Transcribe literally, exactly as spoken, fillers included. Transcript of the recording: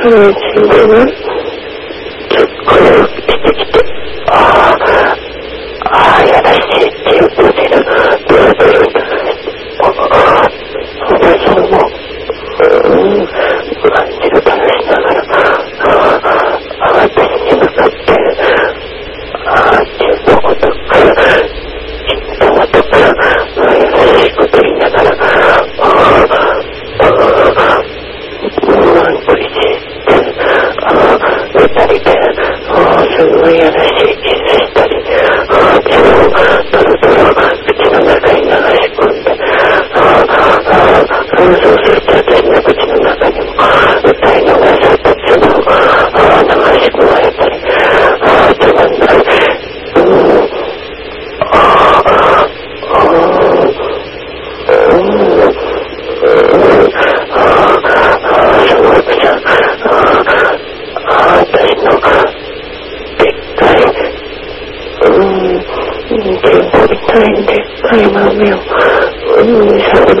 から心臓がずっこよしてきて、ああ、ああ、やらしいっていう感じがドロドロとおばさんも、うん、感じを試しながら、ああ、私に向かって、ああ、っていうのことから、金玉とか、ああ、やらしいこと言いながら、ああ、ああ、もうなんといじって、ああ、二人で、ああ、すごいやらしいキスしたり、ああ、血をドロドロ口の中に流し込んで、ああ、ああ、そうすると私の口の中にも歌いながらたつのを、ああ、流し込まれたり、ああ、たまんない、うん、ああ、ああ、うん、うん、ああ、ああ、すごいさ、ああ、ああ、私のでっかい、うん、健康みたいにでっかい豆を、うん、触